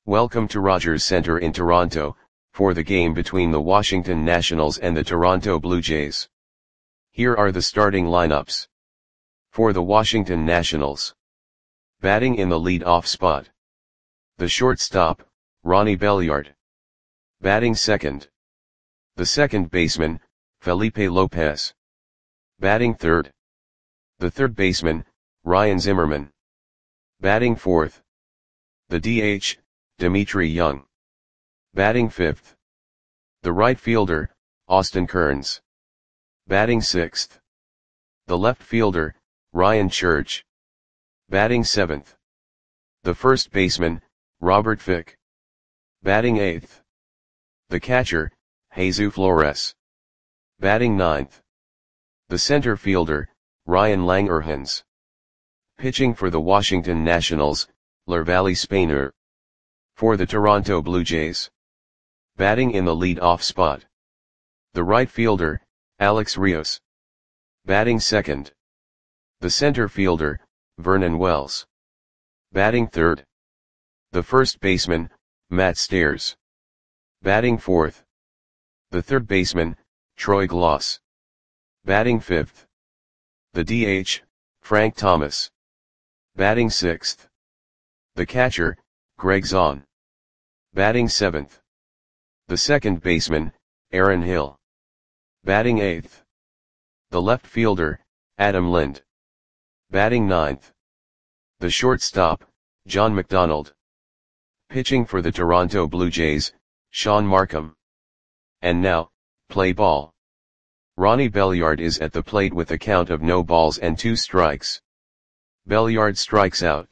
Welcome to Rogers Centre in Toronto, for the game between the Washington Nationals and the Toronto Blue Jays. Here are the starting lineups. For the Washington Nationals. Batting in the lead-off spot. The shortstop, Ronnie Belliard. Batting second. The second baseman, Felipe Lopez. Batting third. The third baseman, Ryan Zimmerman. Batting fourth. The DH, Dmitry Young. Batting fifth. The right fielder, Austin Kearns. Batting sixth. The left fielder, Ryan Church. Batting seventh. The first baseman, Robert Fick. Batting eighth. The catcher, Jesus Flores. Batting ninth. The center fielder, Ryan Langerhans. Pitching for the Washington Nationals, Lervally Spainer. For the Toronto Blue Jays. Batting in the lead-off spot. The right fielder, Alex Rios. Batting second. The center fielder, Vernon Wells. Batting third. The first baseman, Matt Stairs. Batting fourth. The third baseman, Troy Glaus. Batting fifth. The DH, Frank Thomas. Batting sixth. The catcher, Greg Zahn. Batting seventh. The second baseman, Aaron Hill. Batting eighth. The left fielder, Adam Lind. Batting ninth. The shortstop, John McDonald. Pitching for the Toronto Blue Jays, Sean Markham. And now, play ball. Ronnie Belliard is at the plate with a count of no balls and 2 strikes. Belliard strikes out.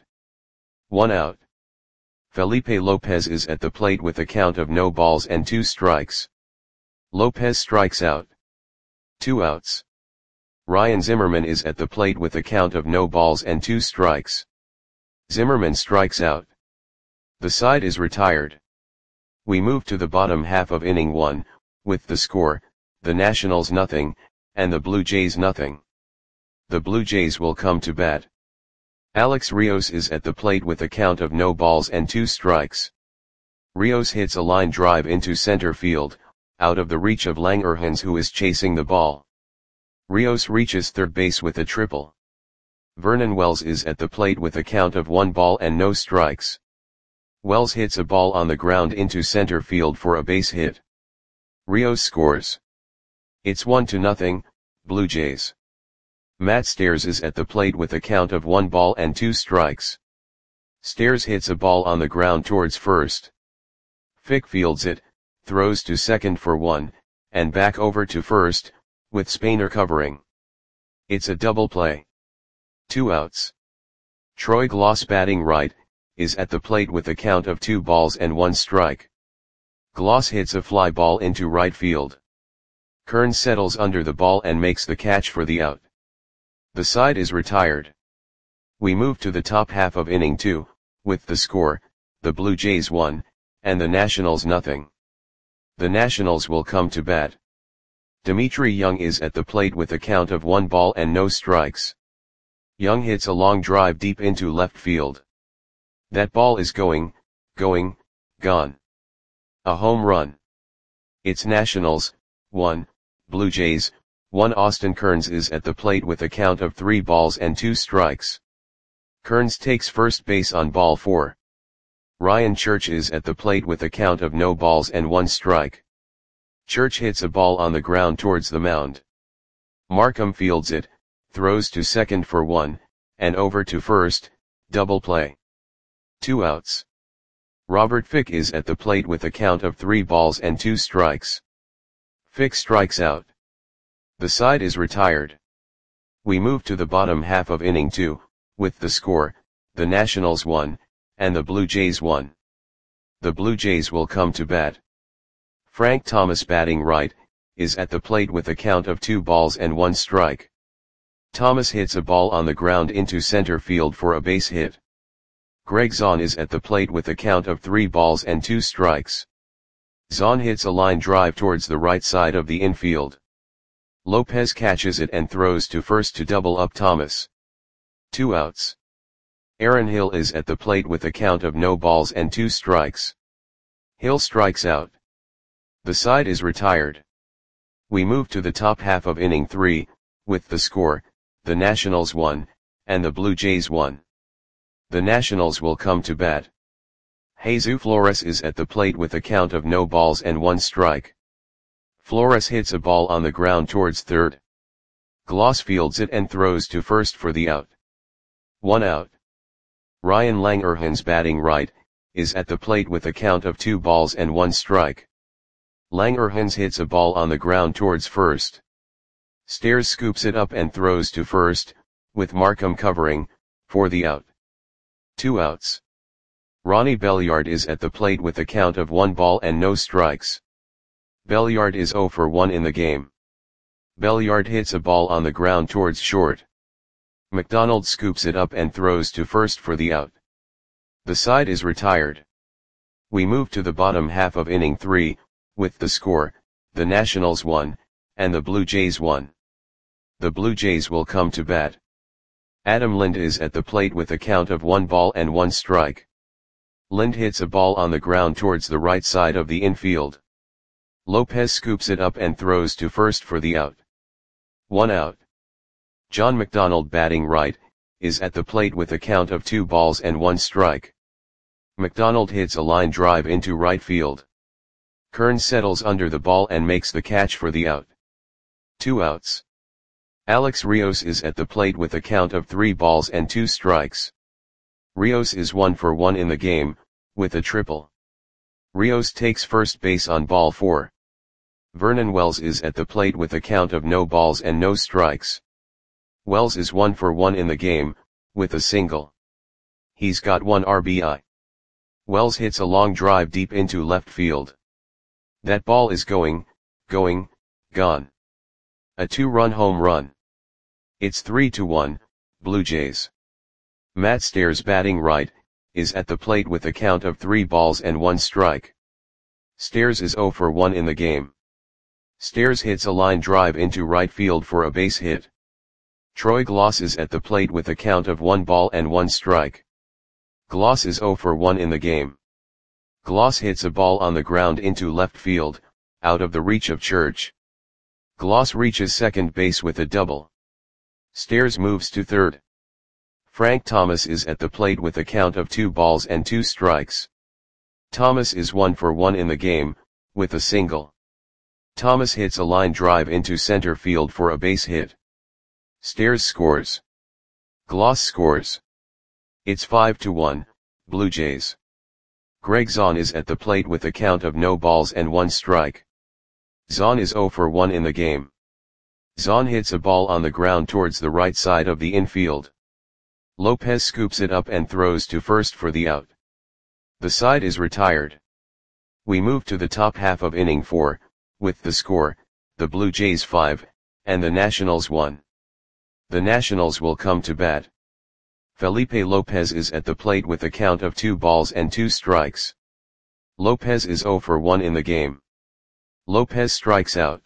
1 out. Felipe Lopez is at the plate with a count of no balls and 2 strikes. Lopez strikes out. 2 outs. Ryan Zimmerman is at the plate with a count of no balls and 2 strikes. Zimmerman strikes out. The side is retired. We move to the bottom half of inning 1, with the score, the Nationals nothing, and the Blue Jays nothing. The Blue Jays will come to bat. Alex Rios is at the plate with a count of no balls and 2 strikes. Rios hits a line drive into center field, out of the reach of Langerhans, who is chasing the ball. Rios reaches third base with a triple. Vernon Wells is at the plate with a count of 1 ball and no strikes. Wells hits a ball on the ground into center field for a base hit. Rios scores. It's 1-0, Blue Jays. Matt Stairs is at the plate with a count of 1 ball and 2 strikes. Stairs hits a ball on the ground towards first. Fick fields it, throws to second for 1, and back over to first, with Spainer covering. It's a double play. 2 outs. Troy Glaus, batting right, is at the plate with a count of 2 balls and 1 strike. Glaus hits a fly ball into right field. Kearns settles under the ball and makes the catch for the out. The side is retired. We move to the top half of inning 2, with the score, the Blue Jays 1, and the Nationals nothing. The Nationals will come to bat. Dmitry Young is at the plate with a count of 1 ball and no strikes. Young hits a long drive deep into left field. That ball is gone. A home run. It's Nationals 1, Blue Jays 1. Austin Kearns is at the plate with a count of 3 balls and 2 strikes. Kearns takes first base on ball 4. Ryan Church is at the plate with a count of no balls and 1 strike. Church hits a ball on the ground towards the mound. Markham fields it, throws to second for 1, and over to first, double play. 2 outs. Robert Fick is at the plate with a count of 3 balls and 2 strikes. Fick strikes out. The side is retired. We move to the bottom half of inning 2, with the score, the Nationals 1, and the Blue Jays 1. The Blue Jays will come to bat. Frank Thomas, batting right, is at the plate with a count of 2 balls and 1 strike. Thomas hits a ball on the ground into center field for a base hit. Greg Zahn is at the plate with a count of 3 balls and 2 strikes. Zahn hits a line drive towards the right side of the infield. Lopez catches it and throws to first to double up Thomas. 2 outs. Aaron Hill is at the plate with a count of no balls and 2 strikes. Hill strikes out. The side is retired. We move to the top half of inning 3, with the score, the Nationals 1, and the Blue Jays 1. The Nationals will come to bat. Jesus Flores is at the plate with a count of no balls and 1 strike. Flores hits a ball on the ground towards third. Gloss fields it and throws to first for the out. 1 out. Ryan Langerhans, batting right, is at the plate with a count of 2 balls and 1 strike. Langerhans hits a ball on the ground towards first. Stairs scoops it up and throws to first, with Markham covering, for the out. 2 outs. Ronnie Belliard is at the plate with a count of 1 ball and no strikes. Belliard is 0 for 1 in the game. Belliard hits a ball on the ground towards short. McDonald scoops it up and throws to first for the out. The side is retired. We move to the bottom half of inning 3, with the score, the Nationals 1, and the Blue Jays 1. The Blue Jays will come to bat. Adam Lind is at the plate with a count of 1 ball and 1 strike. Lind hits a ball on the ground towards the right side of the infield. Lopez scoops it up and throws to first for the out. 1 out. John McDonald, batting right, is at the plate with a count of 2 balls and 1 strike. McDonald hits a line drive into right field. Kearns settles under the ball and makes the catch for the out. 2 outs. Alex Rios is at the plate with a count of 3 balls and 2 strikes. Rios is 1 for 1 in the game, with a triple. Rios takes first base on ball 4. Vernon Wells is at the plate with a count of no balls and no strikes. Wells is 1 for 1 in the game, with a single. He's got 1 RBI. Wells hits a long drive deep into left field. That ball is going, gone. A 2-run home run. It's 3-1, Blue Jays. Matt Stairs, batting right, is at the plate with a count of 3 balls and 1 strike. Stairs is 0 for 1 in the game. Stairs hits a line drive into right field for a base hit. Troy Gloss is at the plate with a count of 1 ball and 1 strike. Gloss is 0 for 1 in the game. Gloss hits a ball on the ground into left field, out of the reach of Church. Gloss reaches second base with a double. Stairs moves to third. Frank Thomas is at the plate with a count of 2 balls and 2 strikes. Thomas is 1 for 1 in the game, with a single. Thomas hits a line drive into center field for a base hit. Stairs scores. Gloss scores. It's 5-1, Blue Jays. Greg Zahn is at the plate with a count of no balls and 1 strike. Zahn is 0 for 1 in the game. Zahn hits a ball on the ground towards the right side of the infield. Lopez scoops it up and throws to first for the out. The side is retired. We move to the top half of inning 4, with the score, the Blue Jays 5, and the Nationals 1. The Nationals will come to bat. Felipe Lopez is at the plate with a count of 2 balls and 2 strikes. Lopez is 0 for 1 in the game. Lopez strikes out.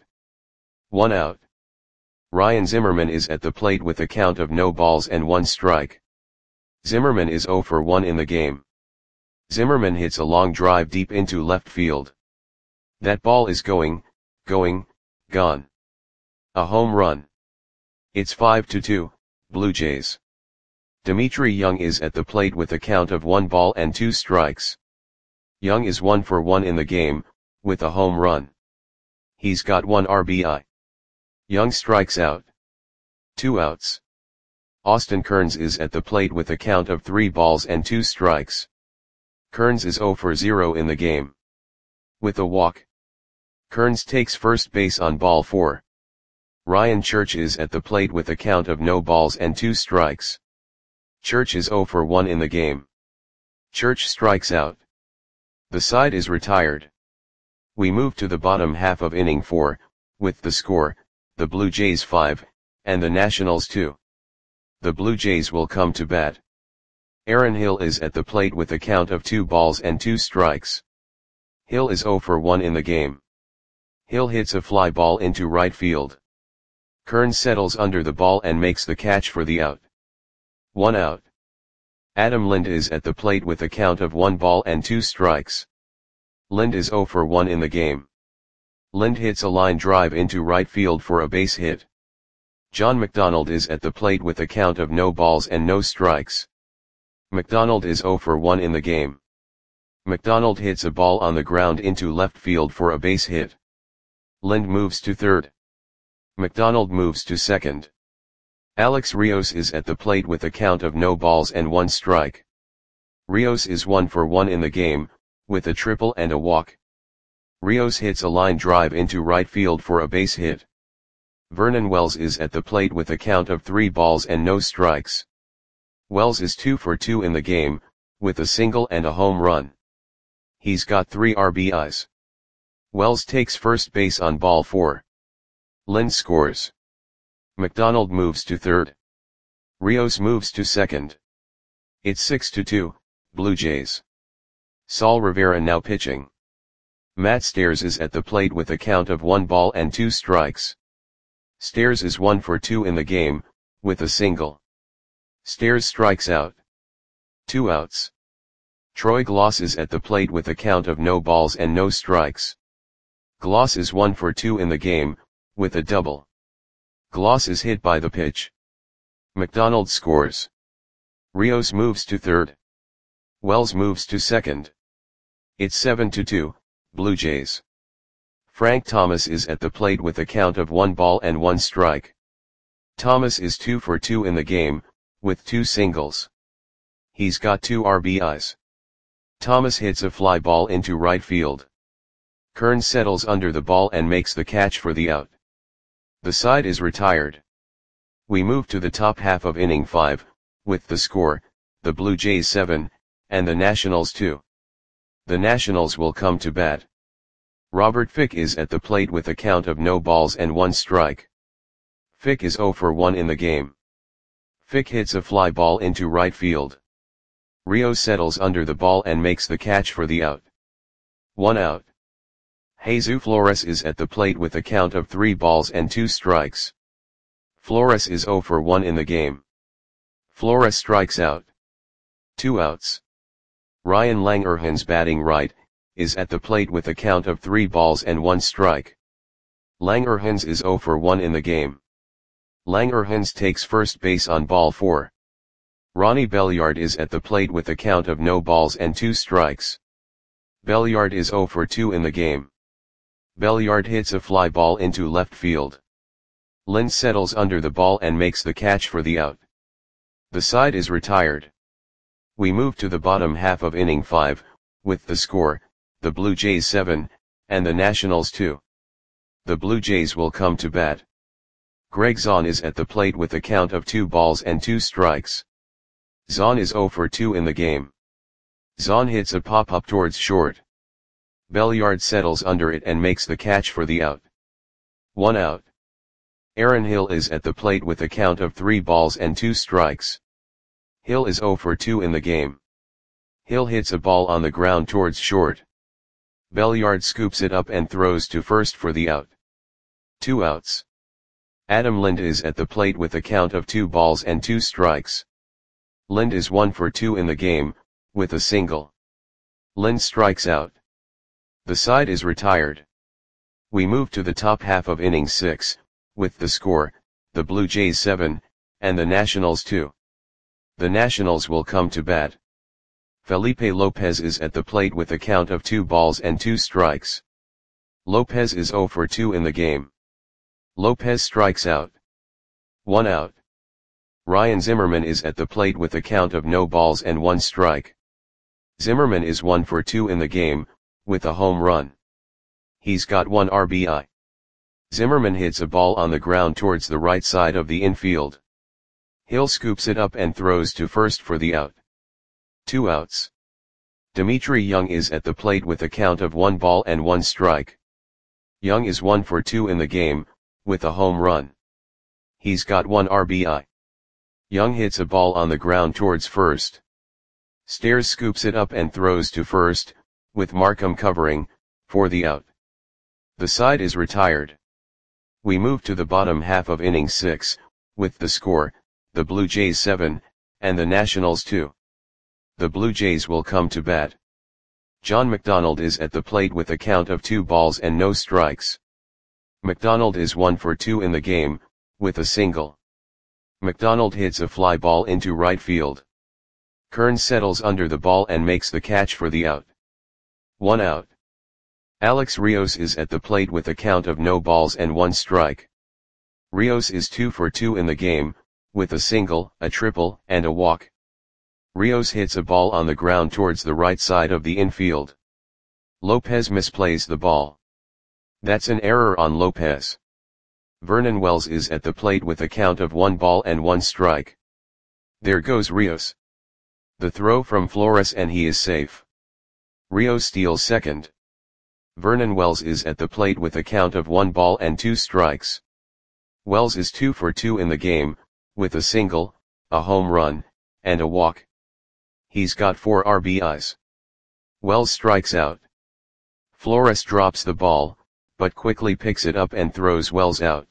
1 out. Ryan Zimmerman is at the plate with a count of no balls and 1 strike. Zimmerman is 0 for 1 in the game. Zimmerman hits a long drive deep into left field. That ball is going, gone. A home run. It's 5-2, Blue Jays. Dimitri Young is at the plate with a count of 1 ball and 2 strikes. Young is 1 for 1 in the game, with a home run. He's got 1 RBI. Young strikes out. 2 outs. Austin Kearns is at the plate with a count of 3 balls and 2 strikes. Kearns is 0 for 0 in the game. With a walk. Kearns takes first base on ball 4. Ryan Church is at the plate with a count of no balls and 2 strikes. Church is 0 for 1 in the game. Church strikes out. The side is retired. We move to the bottom half of inning 4, with the score, the Blue Jays 5, and the Nationals 2. The Blue Jays will come to bat. Aaron Hill is at the plate with a count of 2 balls and 2 strikes. Hill is 0 for 1 in the game. Hill hits a fly ball into right field. Kearns settles under the ball and makes the catch for the out. 1 out. Adam Lind is at the plate with a count of 1 ball and 2 strikes. Lind is 0 for 1 in the game. Lind hits a line drive into right field for a base hit. John McDonald is at the plate with a count of no balls and no strikes. McDonald is 0 for 1 in the game. McDonald hits a ball on the ground into left field for a base hit. Lind moves to third. McDonald moves to second. Alex Rios is at the plate with a count of no balls and 1 strike. Rios is 1 for 1 in the game, with a triple and a walk. Rios hits a line drive into right field for a base hit. Vernon Wells is at the plate with a count of 3 balls and no strikes. Wells is 2 for 2 in the game, with a single and a home run. He's got 3 RBIs. Wells takes first base on ball 4. Lind scores. McDonald moves to third. Rios moves to second. It's 6-2, Blue Jays. Saul Rivera now pitching. Matt Stairs is at the plate with a count of 1 ball and 2 strikes. Stairs is 1 for 2 in the game, with a single. Stairs strikes out. 2 outs. Troy Gloss is at the plate with a count of no balls and no strikes. Gloss is 1 for 2 in the game, with a double. Gloss is hit by the pitch. McDonald scores. Rios moves to third. Wells moves to second. It's 7-2, Blue Jays. Frank Thomas is at the plate with a count of 1 ball and 1 strike. Thomas is 2 for 2 in the game, with 2 singles. He's got 2 RBIs. Thomas hits a fly ball into right field. Kern settles under the ball and makes the catch for the out. The side is retired. We move to the top half of inning 5, with the score, the Blue Jays 7, and the Nationals 2. The Nationals will come to bat. Robert Fick is at the plate with a count of no balls and 1 strike. Fick is 0 for 1 in the game. Fick hits a fly ball into right field. Rio settles under the ball and makes the catch for the out. 1 out. Jesus Flores is at the plate with a count of 3 balls and 2 strikes. Flores is 0 for 1 in the game. Flores strikes out. 2 outs. Ryan Langerhans, batting right, is at the plate with a count of 3 balls and 1 strike. Langerhans is 0 for 1 in the game. Langerhans takes first base on ball 4. Ronnie Belliard is at the plate with a count of no balls and 2 strikes. Belliard is 0 for 2 in the game. Belliard hits a fly ball into left field. Lind settles under the ball and makes the catch for the out. The side is retired. We move to the bottom half of inning 5, with the score, the Blue Jays 7, and the Nationals 2. The Blue Jays will come to bat. Greg Zahn is at the plate with a count of 2 balls and 2 strikes. Zahn is 0 for 2 in the game. Zahn hits a pop-up towards short. Belliard settles under it and makes the catch for the out. 1 out. Aaron Hill is at the plate with a count of 3 balls and 2 strikes. Hill is 0 for 2 in the game. Hill hits a ball on the ground towards short. Belliard scoops it up and throws to first for the out. 2 outs. Adam Lind is at the plate with a count of 2 balls and 2 strikes. Lind is 1 for 2 in the game, with a single. Lind strikes out. The side is retired. We move to the top half of inning 6, with the score, the Blue Jays 7, and the Nationals 2. The Nationals will come to bat. Felipe Lopez is at the plate with a count of 2 balls and 2 strikes. Lopez is 0 for 2 in the game. Lopez strikes out. 1 out. Ryan Zimmerman is at the plate with a count of no balls and 1 strike. Zimmerman is 1 for 2 in the game, with a home run. He's got 1 RBI. Zimmerman hits a ball on the ground towards the right side of the infield. Hill scoops it up and throws to first for the out. 2 outs. Dimitri Young is at the plate with a count of 1 ball and 1 strike. Young is 1 for 2 in the game, with a home run. He's got 1 RBI. Young hits a ball on the ground towards first. Stairs scoops it up and throws to first, with Markham covering, for the out. The side is retired. We move to the bottom half of inning 6, with the score, the Blue Jays 7, and the Nationals 2. The Blue Jays will come to bat. John McDonald is at the plate with a count of 2 balls and no strikes. McDonald is 1 for 2 in the game, with a single. McDonald hits a fly ball into right field. Kearns settles under the ball and makes the catch for the out. 1 out. Alex Rios is at the plate with a count of no balls and 1 strike. Rios is 2 for 2 in the game, with a single, a triple, and a walk. Rios hits a ball on the ground towards the right side of the infield. Lopez misplays the ball. That's an error on Lopez. Vernon Wells is at the plate with a count of 1 ball and 1 strike. There goes Rios. The throw from Flores and he is safe. Rios steals second. Vernon Wells is at the plate with a count of 1 ball and 2 strikes. Wells is 2 for 2 in the game, with a single, a home run, and a walk. He's got 4 RBIs. Wells strikes out. Flores drops the ball, but quickly picks it up and throws Wells out.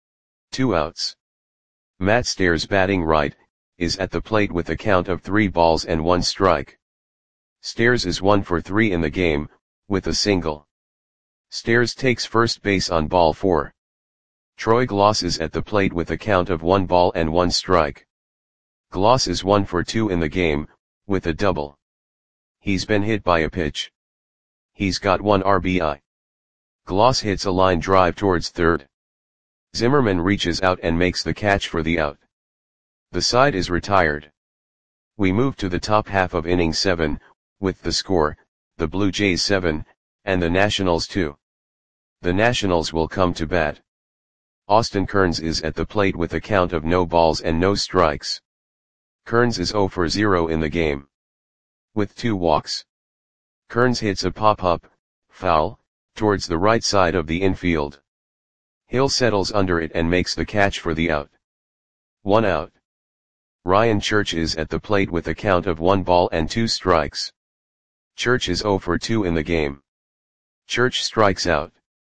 2 outs. Matt Stairs, batting right, is at the plate with a count of 3 balls and 1 strike. Stairs is 1 for 3 in the game, with a single. Stairs takes first base on ball 4. Troy Gloss is at the plate with a count of 1 ball and 1 strike. Gloss is 1 for 2 in the game, with a double. He's been hit by a pitch. He's got 1 RBI. Gloss hits a line drive towards third. Zimmerman reaches out and makes the catch for the out. The side is retired. We move to the top half of inning 7, with the score, the Blue Jays 7, and the Nationals 2. The Nationals will come to bat. Austin Kearns is at the plate with a count of no balls and no strikes. Kearns is 0 for 0 in the game. With 2 walks. Kearns hits a pop-up, foul, towards the right side of the infield. Hill settles under it and makes the catch for the out. 1 out. Ryan Church is at the plate with a count of 1 ball and 2 strikes. Church is 0 for 2 in the game. Church strikes out.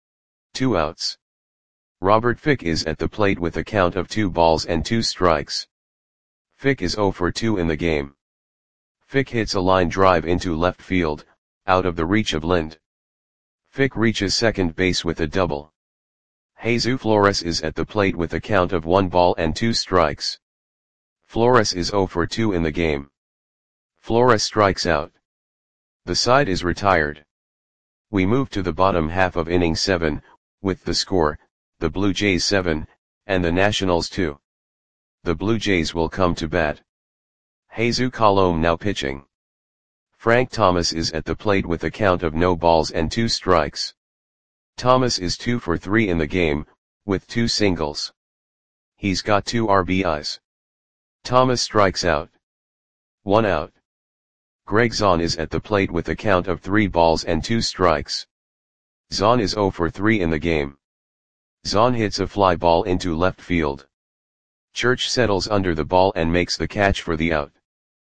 2 outs. Robert Fick is at the plate with a count of 2 balls and 2 strikes. Fick is 0 for 2 in the game. Fick hits a line drive into left field, out of the reach of Lind. Fick reaches second base with a double. Jesus Flores is at the plate with a count of 1 ball and 2 strikes. Flores is 0 for 2 in the game. Flores strikes out. The side is retired. We move to the bottom half of inning 7, with the score, the Blue Jays 7, and the Nationals 2. The Blue Jays will come to bat. Jesus Colome now pitching. Frank Thomas is at the plate with a count of no balls and 2 strikes. Thomas is 2 for 3 in the game, with 2 singles. He's got 2 RBIs. Thomas strikes out. 1 out. Greg Zahn is at the plate with a count of 3 balls and 2 strikes. Zahn is 0 for 3 in the game. Zahn hits a fly ball into left field. Church settles under the ball and makes the catch for the out.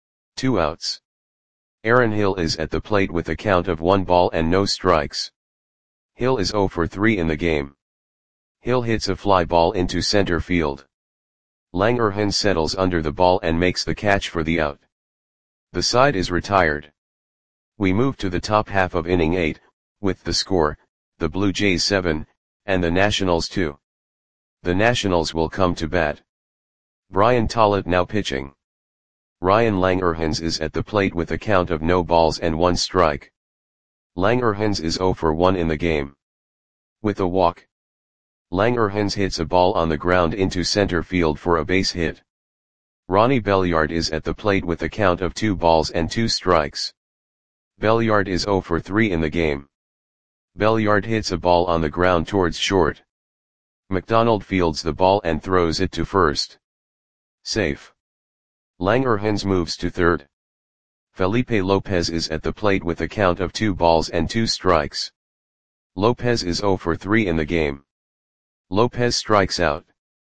2 outs. Aaron Hill is at the plate with a count of 1 ball and no strikes. Hill is 0 for 3 in the game. Hill hits a fly ball into center field. Langerhans settles under the ball and makes the catch for the out. The side is retired. We move to the top half of inning 8, with the score, the Blue Jays 7, and the Nationals 2. The Nationals will come to bat. Brian Tollett now pitching. Ryan Langerhans is at the plate with a count of no balls and 1 strike. Langerhans is 0 for 1 in the game. With a walk. Langerhans hits a ball on the ground into center field for a base hit. Ronnie Belliard is at the plate with a count of 2 balls and 2 strikes. Belliard is 0 for 3 in the game. Belliard hits a ball on the ground towards short. McDonald fields the ball and throws it to first. Safe. Langerhans moves to third. Felipe Lopez is at the plate with a count of 2 balls and 2 strikes. Lopez is 0 for 3 in the game. Lopez strikes out.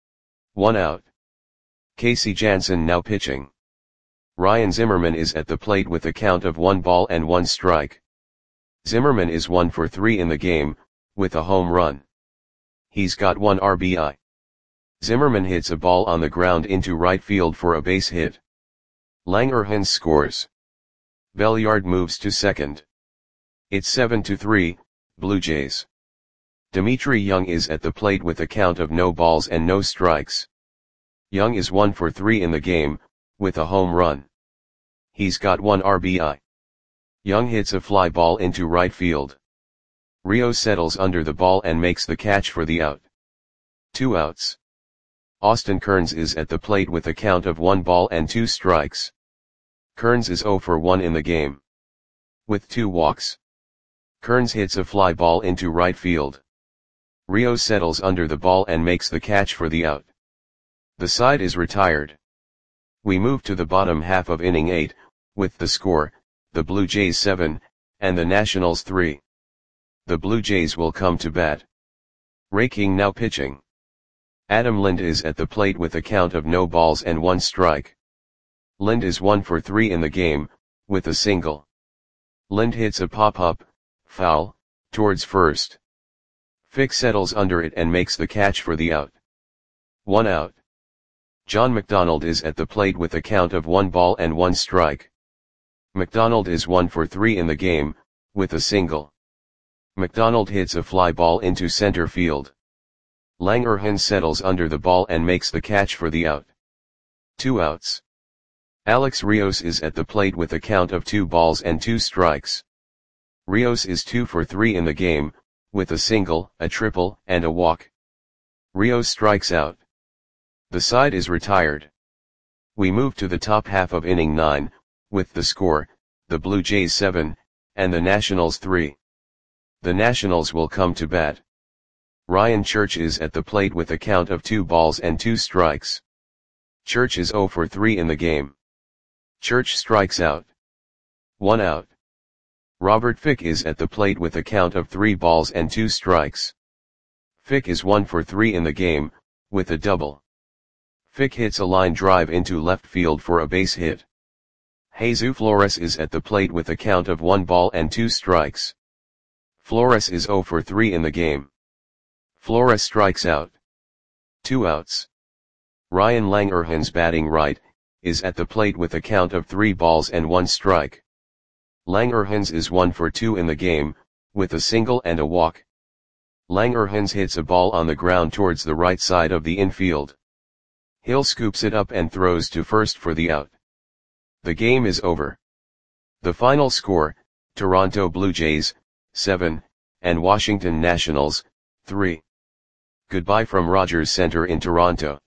1 out. Casey Janssen now pitching. Ryan Zimmerman is at the plate with a count of 1 ball and 1 strike. Zimmerman is 1 for 3 in the game, with a home run. He's got 1 RBI. Zimmerman hits a ball on the ground into right field for a base hit. Langerhans scores. Belliard moves to second. It's 7-3, Blue Jays. Dimitri Young is at the plate with a count of no balls and no strikes. Young is 1 for 3 in the game, with a home run. He's got 1 RBI. Young hits a fly ball into right field. Rios settles under the ball and makes the catch for the out. 2 outs. Austin Kearns is at the plate with a count of 1 ball and 2 strikes. Kearns is 0 for 1 in the game. With 2 walks. Kearns hits a fly ball into right field. Rios settles under the ball and makes the catch for the out. The side is retired. We move to the bottom half of inning 8, with the score, the Blue Jays 7, and the Nationals 3. The Blue Jays will come to bat. Ray King now pitching. Adam Lind is at the plate with a count of no balls and 1 strike. Lind is 1 for 3 in the game, with a single. Lind hits a pop-up, foul, towards first. Fick settles under it and makes the catch for the out. 1 out. John McDonald is at the plate with a count of 1 ball and 1 strike. McDonald is 1 for 3 in the game, with a single. McDonald hits a fly ball into center field. Langerhans settles under the ball and makes the catch for the out. 2 outs. Alex Rios is at the plate with a count of 2 balls and 2 strikes. Rios is 2 for 3 in the game, with a single, a triple, and a walk. Rios strikes out. The side is retired. We move to the top half of inning 9, with the score, the Blue Jays 7, and the Nationals 3. The Nationals will come to bat. Ryan Church is at the plate with a count of 2 balls and 2 strikes. Church is 0 for 3 in the game. Church strikes out. 1 out. Robert Fick is at the plate with a count of 3 balls and 2 strikes. Fick is 1 for 3 in the game, with a double. Fick hits a line drive into left field for a base hit. Jesus Flores is at the plate with a count of 1 ball and 2 strikes. Flores is 0 for 3 in the game. Flores strikes out. 2 outs. Ryan Langerhans batting right, is at the plate with a count of 3 balls and 1 strike. Langerhans is 1 for 2 in the game, with a single and a walk. Langerhans hits a ball on the ground towards the right side of the infield. Hill scoops it up and throws to first for the out. The game is over. The final score, Toronto Blue Jays, 7, and Washington Nationals, 3. Goodbye from Rogers Center in Toronto.